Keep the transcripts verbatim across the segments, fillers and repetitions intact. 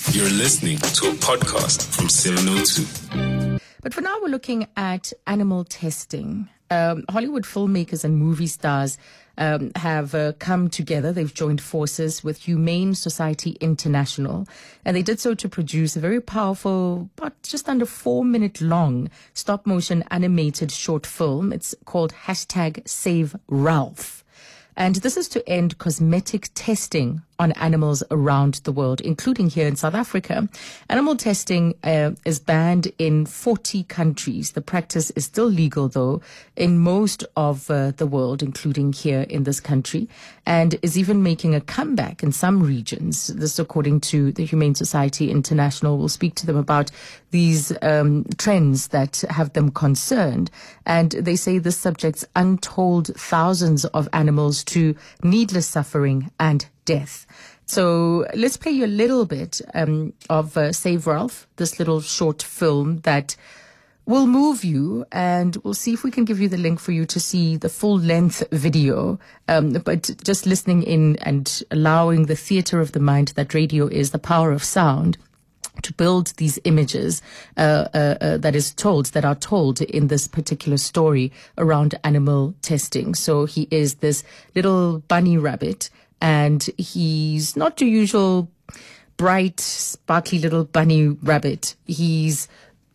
You're listening to a podcast from seven oh two. But for now, we're looking at animal testing. Um, Hollywood filmmakers and movie stars um, have uh, come together. They've joined forces with Humane Society International, and they did so to produce a very powerful, but just under four minute long stop motion animated short film. It's called hashtag Save Ralph. And this is to end cosmetic testing on animals around the world, including here in South Africa. Animal testing uh, is banned in forty countries. The practice is still legal, though, in most of uh, the world, including here in this country, and is even making a comeback in some regions. This, according to the Humane Society International. We'll speak to them about these um, trends that have them concerned. And they say this subjects untold thousands of animals to needless suffering and death. So let's play you a little bit um, of uh, Save Ralph, this little short film that will move you, and we'll see if we can give you the link for you to see the full length video. Um, but just listening in and allowing the theater of the mind that radio is, the power of sound, to build these images uh, uh, uh, that is told, that are told in this particular story around animal testing. So he is this little bunny rabbit, and he's not your usual bright, sparkly little bunny rabbit. He's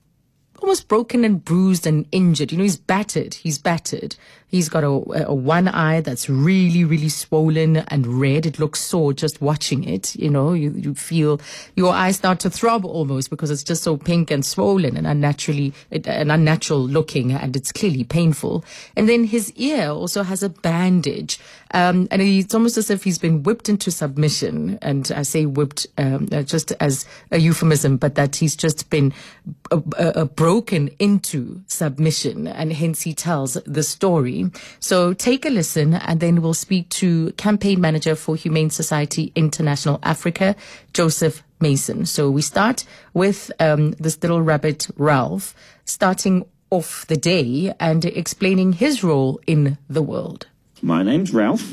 almost broken and bruised and injured. You know, he's battered. He's battered. He's got a, a one eye that's really, really swollen and red. It looks sore just watching it. You know, you, you feel your eyes start to throb almost because it's just so pink and swollen and unnaturally, and unnatural looking, and it's clearly painful. And then his ear also has a bandage. Um, and it's almost as if he's been whipped into submission. And I say whipped um, just as a euphemism, but that he's just been uh, uh, broken into submission. And hence he tells the story. So take a listen, and then we'll speak to campaign manager for Humane Society International Africa, Joseph Mason. So we start with um, this little rabbit, Ralph, starting off the day and explaining his role in the world. My name's Ralph.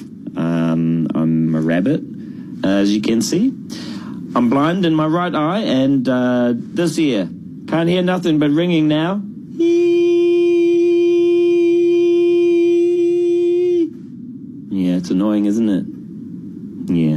Um, I'm a rabbit, as you can see. I'm blind in my right eye, and uh, this ear. Can't hear nothing but ringing now. Yeah, it's annoying, isn't it? Yeah.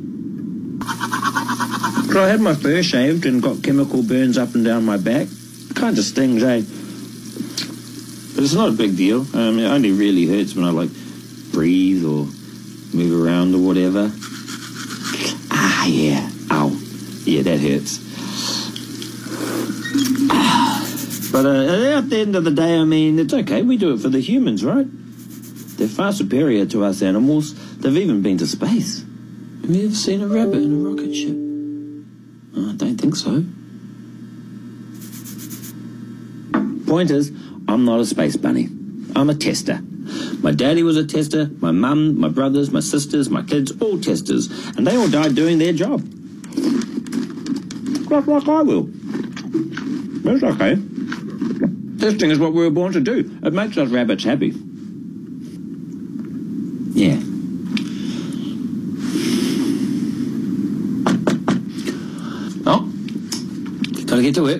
So I had my fur shaved and got chemical burns up and down my back. Kind of stings, eh? But it's not a big deal. Um, it only really hurts when I, like, breathe or move around or whatever. Ah, yeah. Ow. Yeah, that hurts. But uh, at the end of the day, I mean, it's okay. We do it for the humans, right? They're far superior to us animals. They've even been to space. Have you ever seen a rabbit in a rocket ship? Oh, I don't think so. Point is, I'm not a space bunny. I'm a tester. My daddy was a tester, my mum, my brothers, my sisters, my kids, all testers. And they all died doing their job. Just like I will. That's okay. Testing is what we were born to do. It makes us rabbits happy. Yeah. Oh, gotta get to work.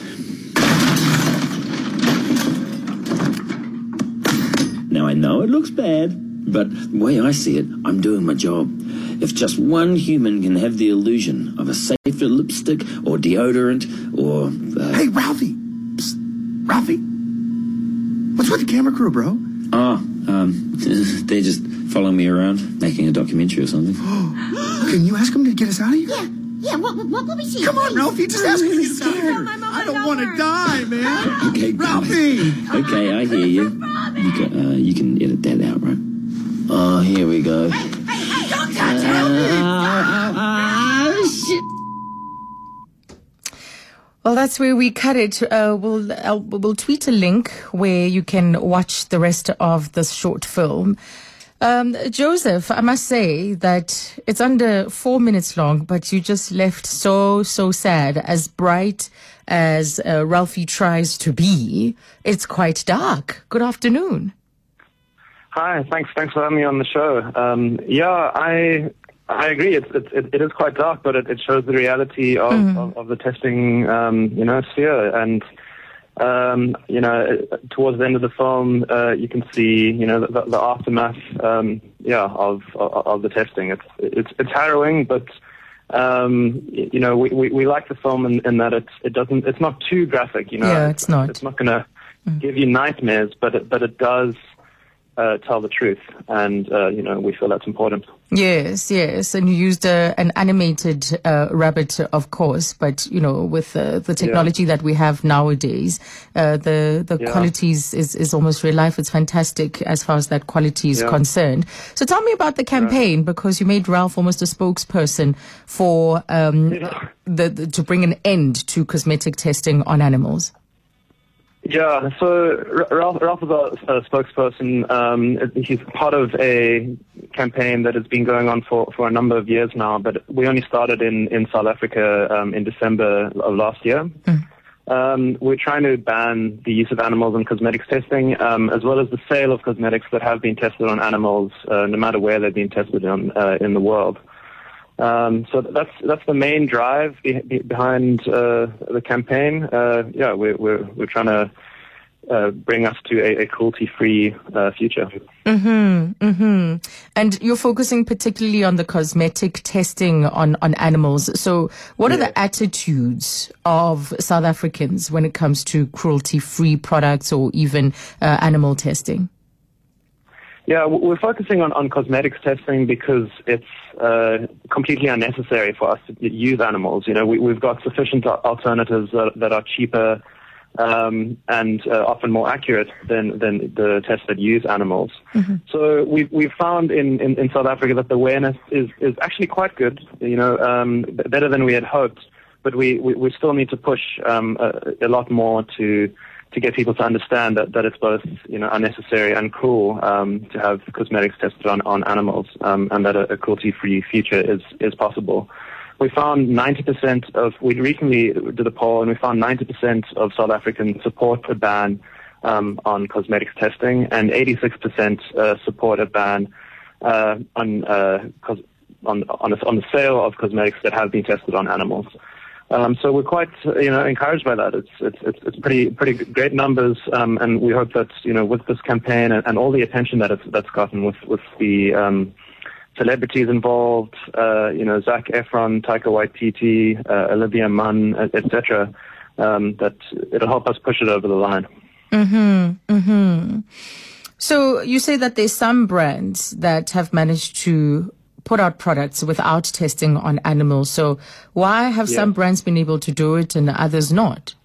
Now I know it looks bad, but the way I see it, I'm doing my job. If just one human can have the illusion of a safer lipstick or deodorant or... Uh... Hey, Ralphie! Psst. Ralphie! What's with the camera crew, bro? Oh, um, they're just following me around, making a documentary or something. Can you ask them to get us out of here? Yeah, yeah, what, what will we see? Come on, Ralphie, just ask me. He's scared. No, my mom, I don't don't want to worry. die, man. Okay, Ralphie! Okay, I hear you. You can, uh, you can edit that out, right? Oh, here we go. Hey, hey, don't touch Uh, him! oh, oh, shit. Well, that's where we cut it. Uh, we'll uh, we'll tweet a link where you can watch the rest of this short film. Um, Joseph, I must say that it's under four minutes long, but you just left so, so sad. As bright as uh, Ralphie tries to be, it's quite dark. Good afternoon. Hi, thanks. Thanks for having me on the show. Um, yeah, I I agree. It's, it's, it, it is quite dark, but it, it shows the reality of, mm. of, of the testing, um, you know, sphere. And, um, you know, towards the end of the film, uh, you can see, you know, the, the aftermath, um, yeah, of, of, of the testing. It's, it's, it's harrowing, but, um, you know, we, we, we like the film in, in that it's, it doesn't, it's not too graphic, you know. Yeah, it's not. It's not going to mm. give you nightmares, but it, but it does, Uh, tell the truth, and uh, you know, we feel that's important. Yes, yes, and you used uh, an animated uh, rabbit, of course, but you know, with uh, the technology yeah. that we have nowadays, uh, the the yeah. quality is, is is almost real life. It's fantastic as far as that quality is yeah. concerned. So tell me about the campaign, yeah. because you made Ralph almost a spokesperson for um, yeah. the, the to bring an end to cosmetic testing on animals. Yeah, so Ralph, Ralph is a, a spokesperson. Um, he's part of a campaign that has been going on for, for a number of years now, but we only started in, in South Africa um, in December of last year. Mm. Um, we're trying to ban the use of animals in cosmetics testing, um, as well as the sale of cosmetics that have been tested on animals, uh, no matter where they've been tested on, uh, in the world. Um, so that's that's the main drive be, be behind uh, the campaign. Uh, yeah, we're we're we're trying to uh, bring us to a, a cruelty-free uh, future. Mm-hmm, mm-hmm. And you're focusing particularly on the cosmetic testing on on animals. So, what yeah. are the attitudes of South Africans when it comes to cruelty-free products or even uh, animal testing? Yeah, we're focusing on, on cosmetics testing because it's uh, completely unnecessary for us to use animals. You know, we, we've got sufficient alternatives that, that are cheaper um, and uh, often more accurate than, than the tests that use animals. Mm-hmm. So we've, we've found in, in, in South Africa that the awareness is, is actually quite good, you know, um, better than we had hoped. But we, we, we still need to push um, a, a lot more to to get people to understand that, that it's both, you know, unnecessary and cruel um, to have cosmetics tested on, on animals, um, and that a, a cruelty-free future is, is possible. We found ninety percent of, we recently did a poll and we found ninety percent of South Africans support a ban um, on cosmetics testing, and eighty-six percent uh, support a ban uh, on, uh, cos on, on, a, on the sale of cosmetics that have been tested on animals. Um, so we're quite, you know, encouraged by that. It's it's it's, it's pretty pretty great numbers, um, and we hope that, you know, with this campaign and, and all the attention that it's that's gotten with with the um, celebrities involved, uh, you know, Zac Efron, Taika Waititi, uh, Olivia Munn, et cetera, um, that it'll help us push it over the line. Mm-hmm. Mm-hmm. So you say that there's some brands that have managed to put out products without testing on animals. So why have yeah. some brands been able to do it and others not?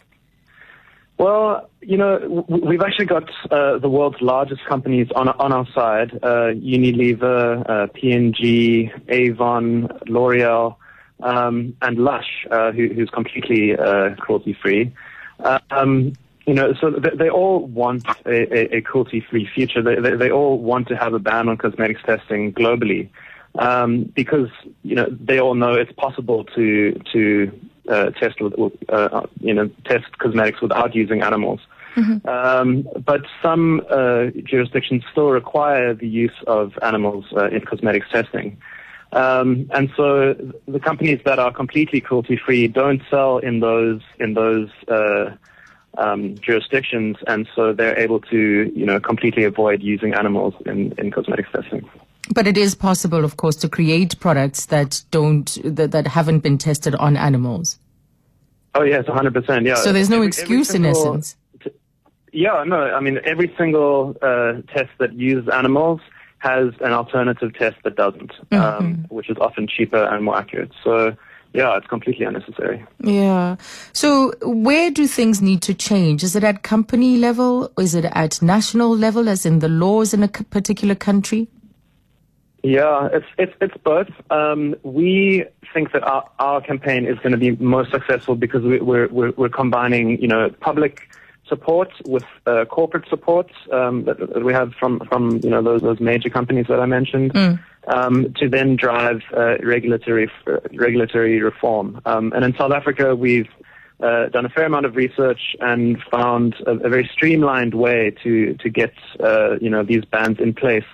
Well, you know, we've actually got uh, the world's largest companies on on our side: uh, Unilever, uh, P and G, Avon, L'Oreal, um, and Lush, uh, who, who's completely uh, cruelty-free. Um, You know, so they, they all want a, a, a cruelty-free future. They, they, they all want to have a ban on cosmetics testing globally, um, because, you know, they all know it's possible to to uh, test with, uh, you know, test cosmetics without using animals. Mm-hmm. Um, but some uh, jurisdictions still require the use of animals uh, in cosmetics testing. Um, and so the companies that are completely cruelty-free don't sell in those in those uh, Um, jurisdictions, and so they're able to, you know, completely avoid using animals in, in cosmetics testing. But it is possible, of course, to create products that don't, that, that haven't been tested on animals. Oh yes, one hundred percent. Yeah. So there's no every, excuse every single, in essence. T- yeah, no. I mean, every single uh, test that uses animals has an alternative test that doesn't, mm-hmm. um, which is often cheaper and more accurate. So. Yeah, it's completely unnecessary. Yeah. So where do things need to change? Is it at company level? Or is it at national level, as in the laws in a particular country? Yeah, it's it's it's both. Um, we think that our, our campaign is going to be most successful because we, we're, we're we're combining, you know, public support with uh, corporate support um, that, that we have from from you know those those major companies that I mentioned. Mm. Um, to then drive uh, regulatory uh, regulatory reform. Um, and in South Africa, we've uh, done a fair amount of research and found a, a very streamlined way to to get uh, you know these bans in place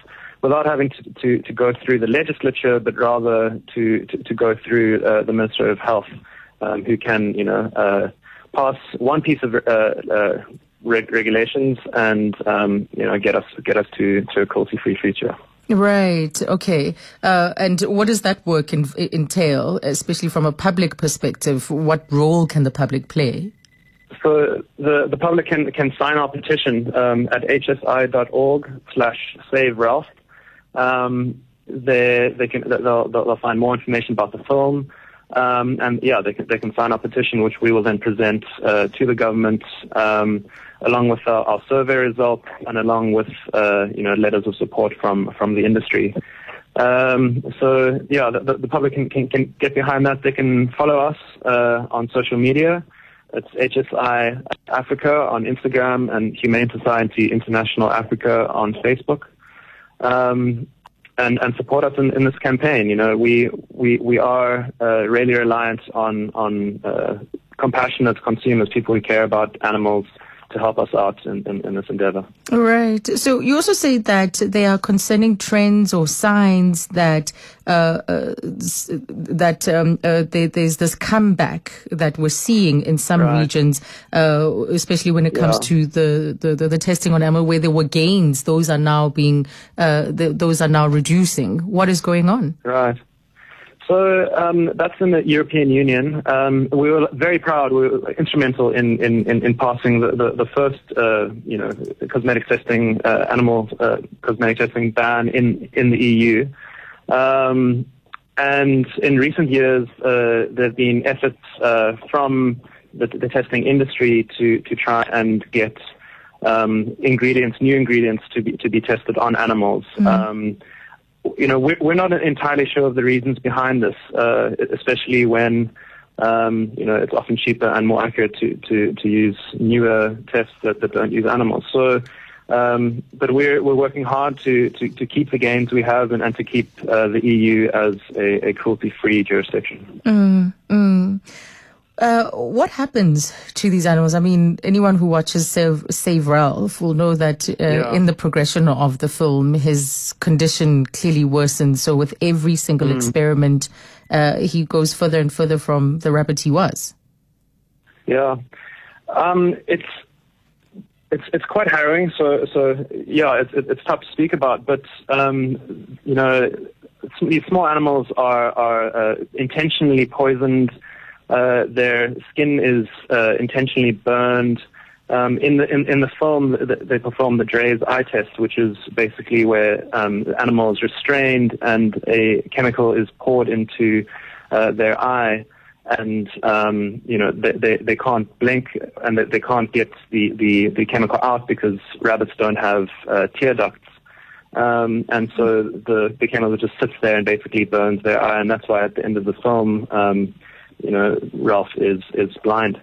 without having to, to, to go through the legislature, but rather to, to, to go through uh, the Minister of Health, um, who can, you know, uh, pass one piece of uh, uh, reg- regulations and, um, you know, get us get us to, to a cruelty-free future. Right. Okay. Uh, and what does that work in, entail, especially from a public perspective? What role can the public play? So the, the public can, can sign our petition um, at hsi.org slash save Ralph. Um, they, they can, they'll, they'll find more information about the film. Um, and yeah, they can, they can sign our petition, which we will then present uh, to the government, um, along with our, our survey results and along with, uh, you know, letters of support from, from the industry. Um, so yeah, the, the public can, can, can get behind that. They can follow us uh, on social media. It's H S I Africa on Instagram and Humane Society International Africa on Facebook. Um, and, and support us in, in this campaign. You know, we, we, we are uh, really reliant on, on uh, compassionate consumers, people who care about animals, to help us out in, in, in this endeavor. Right. So you also say that there are concerning trends or signs that uh, uh, that um, uh, there, there's this comeback that we're seeing in some right. regions, uh, especially when it comes yeah. to the, the, the, the testing on animal, where there were gains. Those are now being uh, the, those are now reducing. What is going on? Right. So um, that's in the European Union. Um, we were very proud. We were instrumental in in, in, in passing the the, the first uh, you know cosmetic testing uh, animal uh, cosmetic testing ban in in the E U. Um, and in recent years, uh, there have been efforts uh, from the, the testing industry to to try and get um, ingredients, new ingredients, to be to be tested on animals. Mm-hmm. Um, You know, we're, we're not entirely sure of the reasons behind this, uh, especially when, um, you know, it's often cheaper and more accurate to, to, to use newer tests that, that don't use animals. So, um, but we're we're working hard to, to, to keep the gains we have and, and to keep uh, the E U as a, a cruelty-free jurisdiction. Mm, mm. Uh, what happens to these animals? I mean, anyone who watches Save, Save Ralph will know that uh, yeah. in the progression of the film, his condition clearly worsens. So with every single mm. experiment, uh, he goes further and further from the rabbit he was. Yeah, um, it's it's it's quite harrowing. So so yeah, it's it's tough to speak about. But um, you know, these small animals are are uh, intentionally poisoned. Uh, their skin is uh, intentionally burned. Um, in the in, in the film, they perform the Drey's eye test, which is basically where um, the animal is restrained and a chemical is poured into uh, their eye, and um, you know they, they they can't blink and they can't get the, the, the chemical out because rabbits don't have uh, tear ducts. Um, and so the the chemical just sits there and basically burns their eye, and that's why at the end of the film, um, you know, Ralph is, is blind.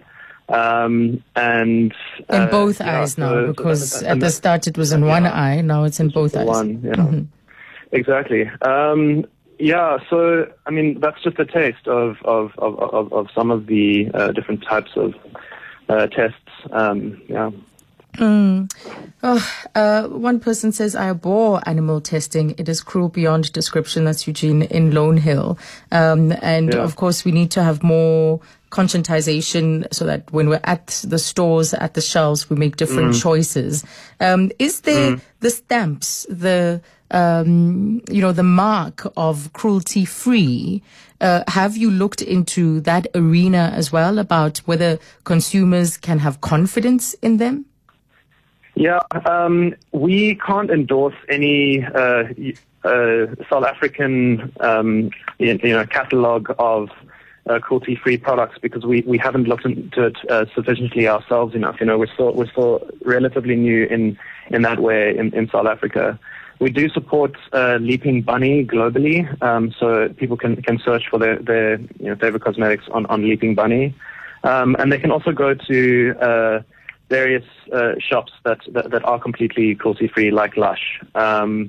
Um, and uh, in both yeah, eyes now, so, because so, at the start it was in yeah, one eye, now it's in both eyes. One, yeah. Mm-hmm. Exactly. Um, yeah, so, I mean, that's just a taste of, of, of, of, of some of the uh, different types of uh, tests. Um, yeah. Mm. Oh, uh, one person says, I abhor animal testing. It is cruel beyond description. That's Eugene in Lone Hill. Um, and yeah. of course, we need to have more conscientization so that when we're at the stores, at the shelves, we make different mm. choices. Um, is there mm. the stamps, the, um, you know, the mark of cruelty free? Uh, have you looked into that arena as well about whether consumers can have confidence in them? Yeah, um, we can't endorse any uh, uh, South African, um, you know, catalog of uh, cruelty-free products because we, we haven't looked into it uh, sufficiently ourselves enough. You know, we're still we're still relatively new in in that way in, in South Africa. We do support uh, Leaping Bunny globally, um, so people can can search for their their you know, favorite cosmetics on on Leaping Bunny, um, and they can also go to uh, various uh, shops that, that that are completely cruelty-free, like Lush, um,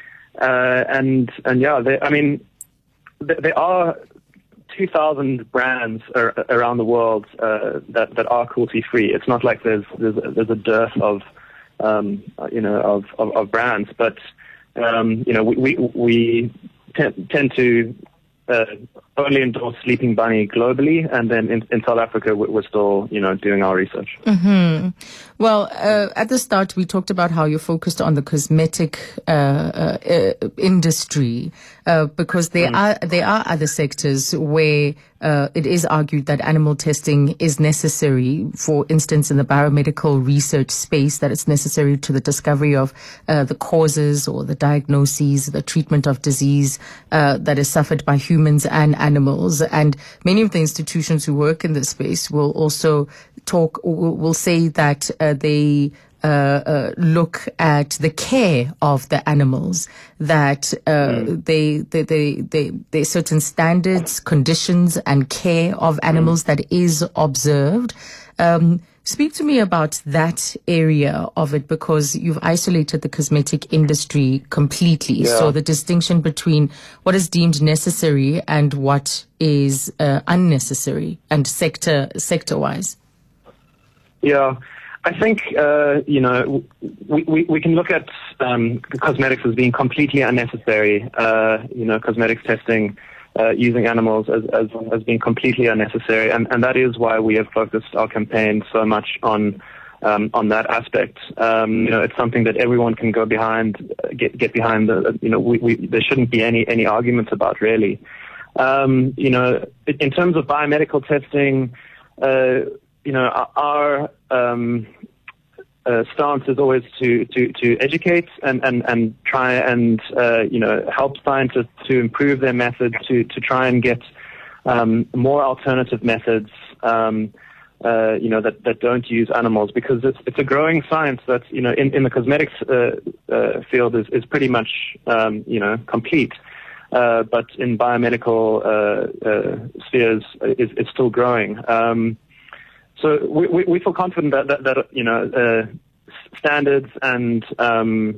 uh, and and yeah, they, I mean, th- there are two thousand brands ar- around the world uh, that that are cruelty-free. It's not like there's there's a, there's a dearth of um, you know of, of, of brands, but um, you know, we we, we t- tend to uh, only endorse Sleeping Bunny globally, and then in, in South Africa, we're still, you know, doing our research. Mm-hmm. Well, uh, at the start, we talked about how you're focused on the cosmetic uh, uh, uh, industry, uh, because there mm. are there are other sectors where uh, it is argued that animal testing is necessary. For instance, in the biomedical research space, that it's necessary to the discovery of uh, the causes or the diagnoses, the treatment of disease uh, that is suffered by humans and animals. And many of the institutions who work in this space will also talk, will, will say that uh, they uh, uh, look at the care of the animals, that uh, mm. they, they, they, they, there's certain standards, conditions, and care of animals mm. that is observed. Um, Speak to me about that area of it, because you've isolated the cosmetic industry completely. Yeah. So the distinction between what is deemed necessary and what is uh, unnecessary, and sector sector wise. Yeah, I think uh, you know we, we we can look at um, cosmetics as being completely unnecessary. Uh, you know, cosmetics testing Uh, using animals as, as as being completely unnecessary, and, and that is why we have focused our campaign so much on um, on that aspect. Um, you know, it's something that everyone can go behind, get get behind. The, you know, we, we, there shouldn't be any any arguments about, really. Um, you know, in terms of biomedical testing, uh, you know, our um, Uh, stance is always to, to, to educate and, and, and try and, uh, you know, help scientists to improve their methods, to, to try and get um, more alternative methods, um, uh, you know, that, that don't use animals, because it's, it's a growing science that's, you know, in, in the cosmetics uh, uh, field is, is pretty much, um, you know, complete. Uh, but in biomedical uh, uh, spheres is, is still growing. Um, So we, we, we feel confident that, that, that you know, uh, standards and, um,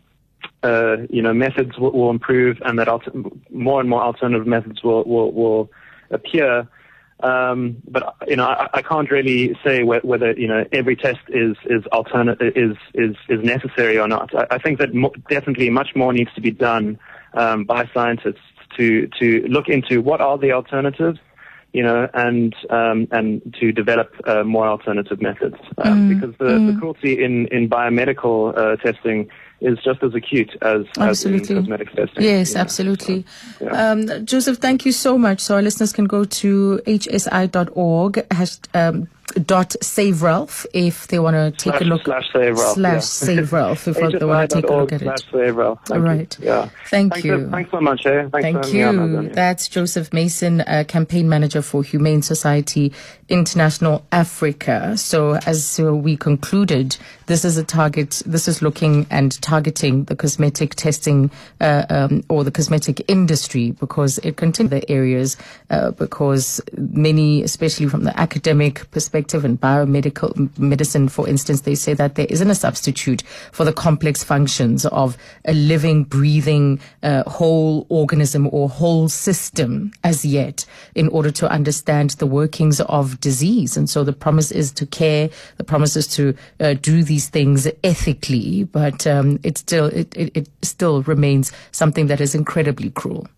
uh, you know, methods will, will improve, and that alter- more and more alternative methods will, will, will appear. Um, but, you know, I, I can't really say wh- whether, you know, every test is, is alternate, is, is, is necessary or not. I, I think that mo- definitely much more needs to be done, um, by scientists to, to look into what are the alternatives, you know, and um, and to develop uh, more alternative methods, um, mm, because the, mm. the cruelty in in biomedical uh, testing is just as acute as, as in cosmetic testing. Yes, yeah. absolutely. So, yeah. um, Joseph, thank you so much. So our listeners can go to h s i dot org hash, um, dot save Ralph if they want to take slash, a look. Slash save Ralph. Slash yeah. save Ralph if they want to take a look at it. Slash save Ralph. Thank right. You. Yeah. Thank thanks you. For, thanks so much. Eh? Thanks Thank for you. Me That's Joseph Mason, uh, campaign manager for Humane Society International Africa. So as uh, we concluded, this is a target. This is looking and targeting the cosmetic testing uh, um, or the cosmetic industry, because it continues the areas uh, because many, especially from the academic perspective and biomedical medicine, for instance, they say that there isn't a substitute for the complex functions of a living, breathing, uh, whole organism or whole system as yet in order to understand the workings of disease. And so the promise is to care, the promise is to uh, do these things ethically, but um, it still it, it, it still remains something that is incredibly cruel.